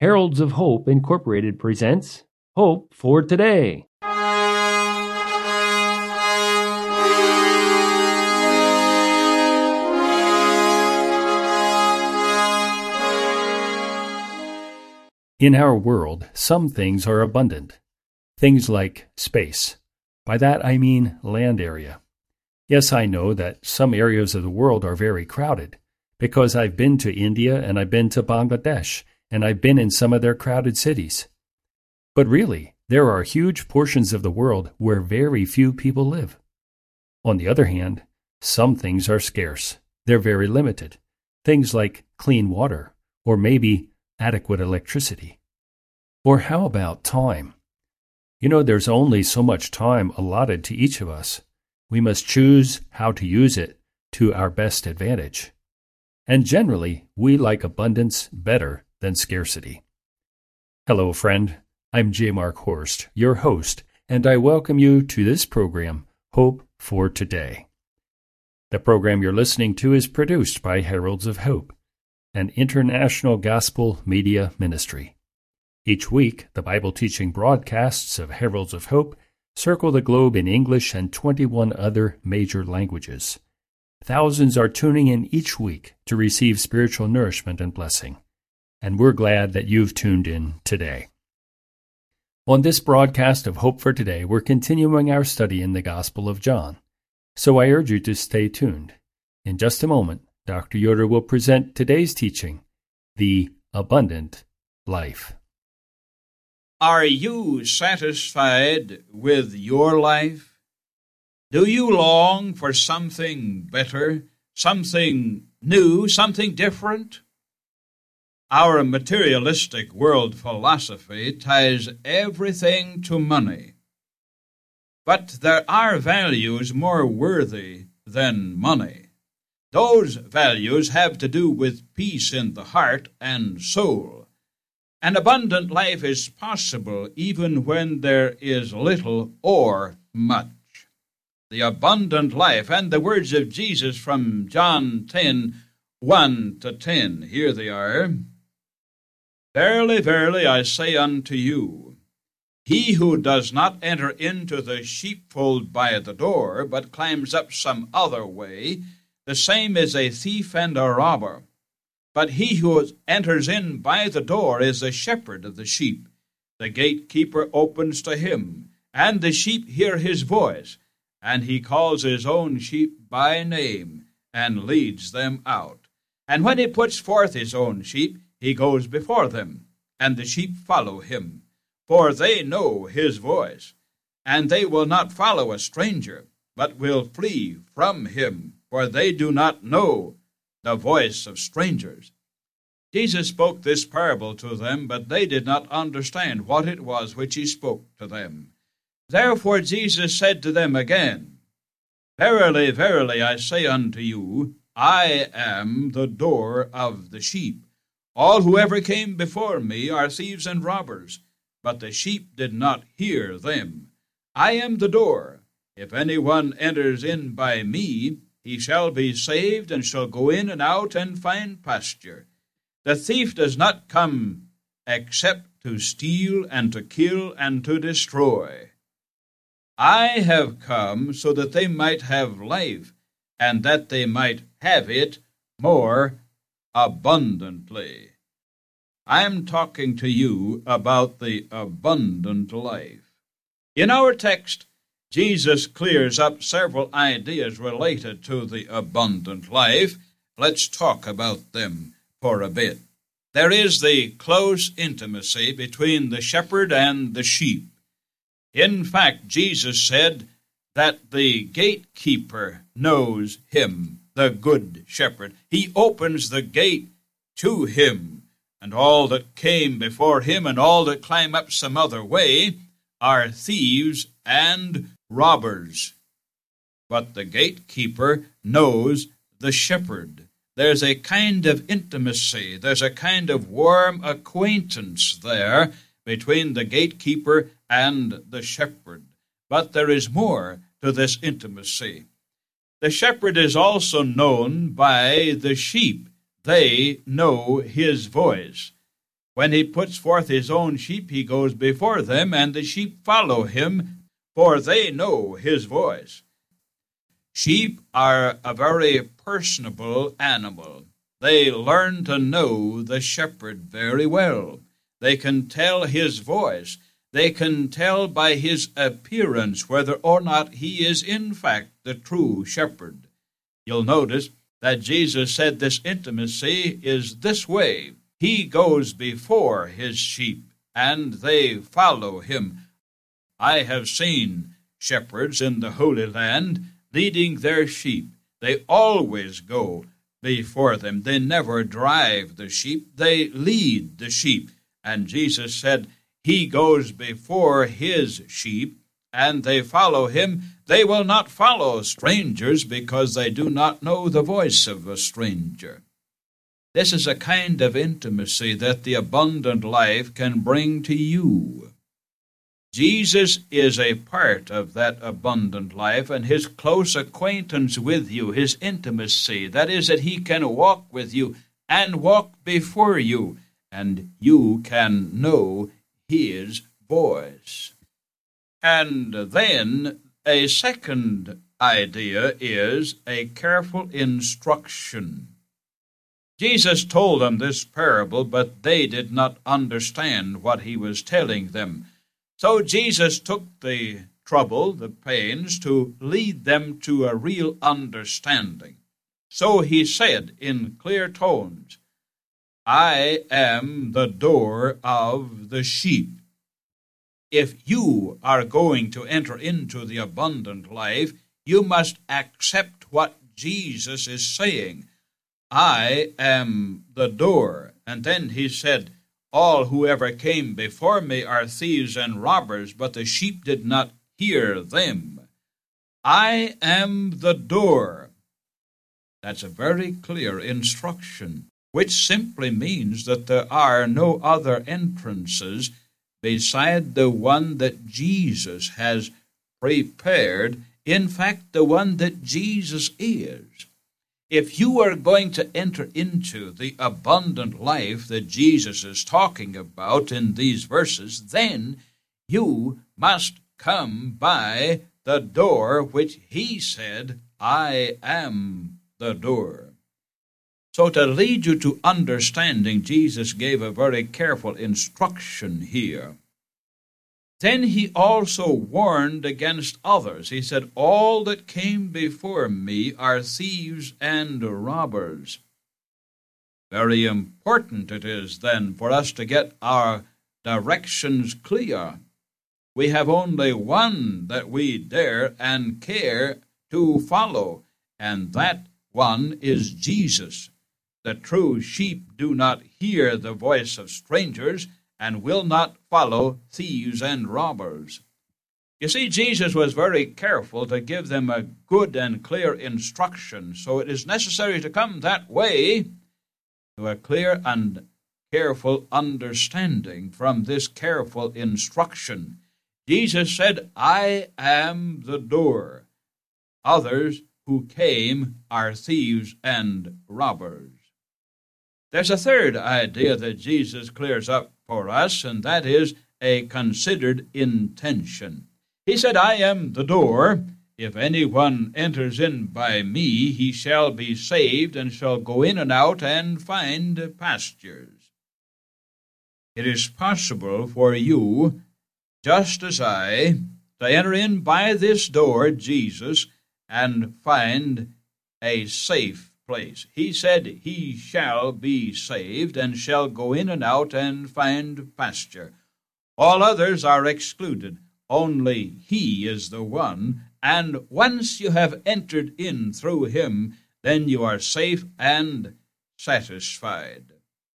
Heralds of Hope Incorporated presents Hope for Today. In our world, some things are abundant. Things like space. By that I mean land area. Yes, I know that some areas of the world are very crowded, because I've been to India and I've been to Bangladesh, and I've been in some of their crowded cities. But really, there are huge portions of the world where very few people live. On the other hand, some things are scarce. They're very limited. Things like clean water, or maybe adequate electricity. Or how about time? You know, there's only so much time allotted to each of us. We must choose how to use it to our best advantage. And generally, we like abundance better than scarcity. Hello, friend. I'm J. Mark Horst, your host, and I welcome you to this program, Hope for Today. The program you're listening to is produced by Heralds of Hope, an international gospel media ministry. Each week, the Bible teaching broadcasts of Heralds of Hope circle the globe in English and 21 other major languages. Thousands are tuning in each week to receive spiritual nourishment and blessing, and we're glad that you've tuned in today. On this broadcast of Hope for Today, we're continuing our study in the Gospel of John, so I urge you to stay tuned. In just a moment, Dr. Yoder will present today's teaching, The Abundant Life. Are you satisfied with your life? Do you long for something better, something new, something different? Our materialistic world philosophy ties everything to money. But there are values more worthy than money. Those values have to do with peace in the heart and soul. An abundant life is possible even when there is little or much. The abundant life, and the words of Jesus from John 10, 1-10. Here they are. Verily, verily, I say unto you, he who does not enter into the sheepfold by the door, but climbs up some other way, the same is a thief and a robber. But he who enters in by the door is the shepherd of the sheep. The gatekeeper opens to him, and the sheep hear his voice, and he calls his own sheep by name, and leads them out. And when he puts forth his own sheep, he goes before them, and the sheep follow him, for they know his voice. And they will not follow a stranger, but will flee from him, for they do not know the voice of strangers. Jesus spoke this parable to them, but they did not understand what it was which he spoke to them. Therefore Jesus said to them again, Verily, verily, I say unto you, I am the door of the sheep. All who ever came before me are thieves and robbers, but the sheep did not hear them. I am the door. If anyone enters in by me, he shall be saved, and shall go in and out and find pasture. The thief does not come except to steal and to kill and to destroy. I have come so that they might have life, and that they might have it more abundantly. I am talking to you about the abundant life. In our text, Jesus clears up several ideas related to the abundant life. Let's talk about them for a bit. There is the close intimacy between the shepherd and the sheep. In fact, Jesus said that the gatekeeper knows him, the good shepherd. He opens the gate to him, and all that came before him and all that climb up some other way are thieves and robbers. But the gatekeeper knows the shepherd. There's a kind of intimacy, there's a kind of warm acquaintance there between the gatekeeper and the shepherd. But there is more to this intimacy. The shepherd is also known by the sheep. They know his voice. When he puts forth his own sheep, he goes before them, and the sheep follow him, for they know his voice. Sheep are a very personable animal. They learn to know the shepherd very well. They can tell his voice. They can tell by his appearance whether or not he is in fact the true shepherd. You'll notice that Jesus said this intimacy is this way. He goes before his sheep, and they follow him. I have seen shepherds in the Holy Land leading their sheep. They always go before them. They never drive the sheep. They lead the sheep. And Jesus said, he goes before his sheep, and they follow him. They will not follow strangers because they do not know the voice of a stranger. This is a kind of intimacy that the abundant life can bring to you. Jesus is a part of that abundant life, and his close acquaintance with you, his intimacy, that is, that he can walk with you and walk before you, and you can know his voice. And then a second idea is a careful instruction. Jesus told them this parable, but they did not understand what he was telling them. So Jesus took the trouble, the pains, to lead them to a real understanding. So he said in clear tones, I am the door of the sheep. If you are going to enter into the abundant life, you must accept what Jesus is saying. I am the door. And then he said, all who ever came before me are thieves and robbers, but the sheep did not hear them. I am the door. That's a very clear instruction, which simply means that there are no other entrances beside the one that Jesus has prepared, in fact, the one that Jesus is. If you are going to enter into the abundant life that Jesus is talking about in these verses, then you must come by the door which he said, I am the door. So to lead you to understanding, Jesus gave a very careful instruction here. Then he also warned against others. He said, all that came before me are thieves and robbers. Very important it is then for us to get our directions clear. We have only one that we dare and care to follow, and that one is Jesus. The true sheep do not hear the voice of strangers, and will not follow thieves and robbers. You see, Jesus was very careful to give them a good and clear instruction, so it is necessary to come that way to a clear and careful understanding from this careful instruction. Jesus said, I am the door. Others who came are thieves and robbers. There's a third idea that Jesus clears up for us, and that is a considered intention. He said, I am the door. If anyone enters in by me, he shall be saved, and shall go in and out and find pastures. It is possible for you, just as I, to enter in by this door, Jesus, and find a safe place. He said, he shall be saved, and shall go in and out and find pasture. All others are excluded. Only he is the one, and once you have entered in through him, then you are safe and satisfied.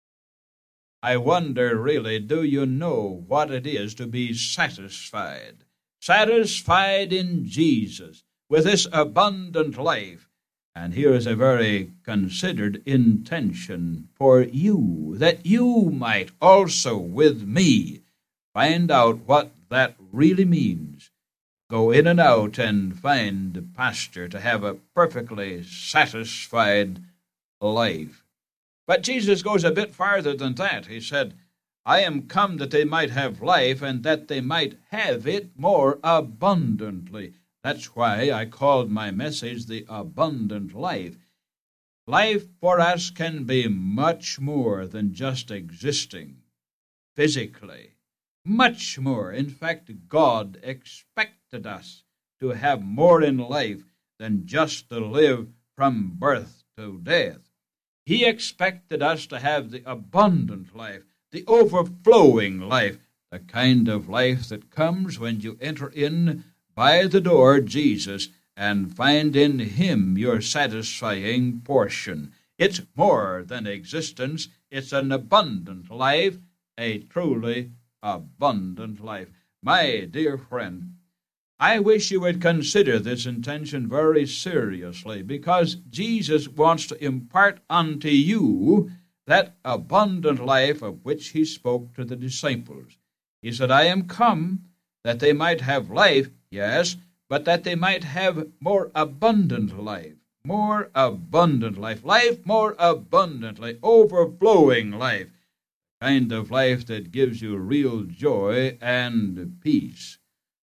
I wonder, really, do you know what it is to be satisfied? Satisfied in Jesus, with this abundant life. And here is a very considered intention for you, that you might also with me find out what that really means. Go in and out and find pasture, to have a perfectly satisfied life. But Jesus goes a bit farther than that. He said, I am come that they might have life, and that they might have it more abundantly. That's why I called my message the abundant life. Life for us can be much more than just existing physically. Much more. In fact, God expected us to have more in life than just to live from birth to death. He expected us to have the abundant life, the overflowing life, the kind of life that comes when you enter in by the door, Jesus, and find in Him your satisfying portion. It's more than existence. It's an abundant life, a truly abundant life. My dear friend, I wish you would consider this intention very seriously, because Jesus wants to impart unto you that abundant life of which He spoke to the disciples. He said, I am come that they might have life, yes, but that they might have more abundant life. More abundant life. Life more abundantly. Overflowing life. Kind of life that gives you real joy and peace.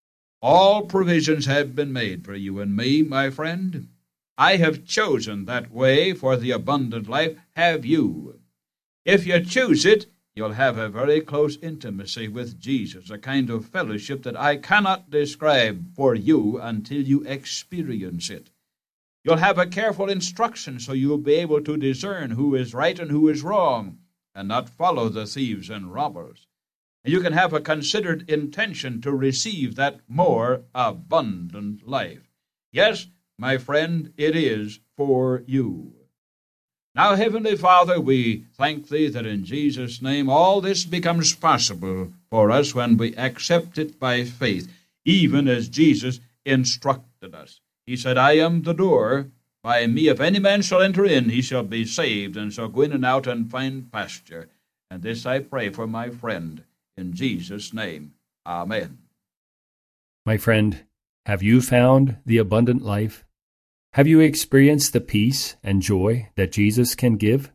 All provisions have been made for you and me, my friend. I have chosen that way for the abundant life. Have you? If you choose it, you'll have a very close intimacy with Jesus, a kind of fellowship that I cannot describe for you until you experience it. You'll have a careful instruction so you'll be able to discern who is right and who is wrong, and not follow the thieves and robbers. And you can have a considered intention to receive that more abundant life. Yes, my friend, it is for you. Now, Heavenly Father, we thank Thee that in Jesus' name all this becomes possible for us when we accept it by faith, even as Jesus instructed us. He said, I am the door. By me, if any man shall enter in, he shall be saved, and shall go in and out and find pasture. And this I pray for my friend, in Jesus' name. Amen. My friend, have you found the abundant life? Have you experienced the peace and joy that Jesus can give?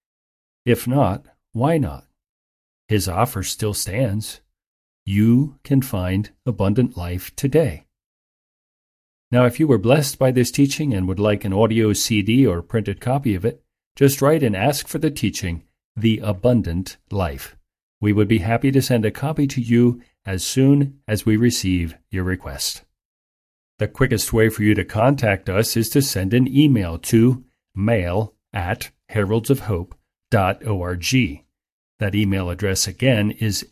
If not, why not? His offer still stands. You can find abundant life today. Now, if you were blessed by this teaching and would like an audio CD or printed copy of it, just write and ask for the teaching, The Abundant Life. We would be happy to send a copy to you as soon as we receive your request. The quickest way for you to contact us is to send an email to mail@heraldsofhope.org. That email address again is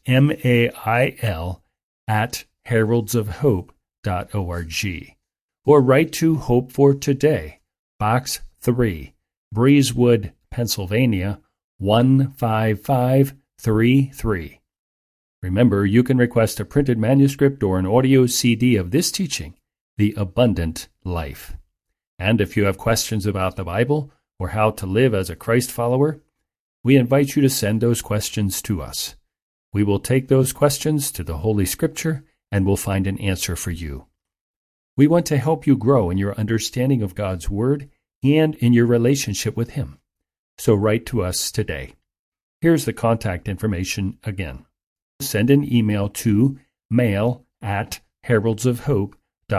mail@heraldsofhope.org. Or write to Hope for Today, Box 3, Breezewood, Pennsylvania, 15533. Remember, you can request a printed manuscript or an audio CD of this teaching, The Abundant Life. And if you have questions about the Bible or how to live as a Christ follower, we invite you to send those questions to us. We will take those questions to the Holy Scripture and we'll find an answer for you. We want to help you grow in your understanding of God's Word and in your relationship with Him. So write to us today. Here's the contact information again. Send an email to mail@heraldsofhope.org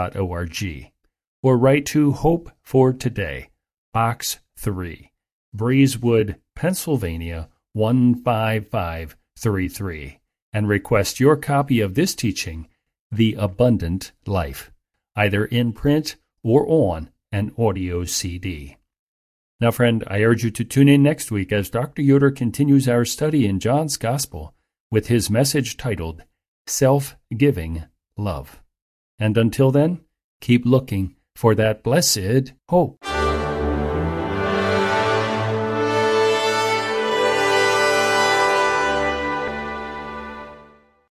or write to Hope for Today, Box 3, Breezewood, Pennsylvania, 15533, and request your copy of this teaching, The Abundant Life, either in print or on an audio CD. Now, friend, I urge you to tune in next week as Dr. Yoder continues our study in John's Gospel with his message titled, Self-Giving Love. And until then, keep looking for that blessed hope.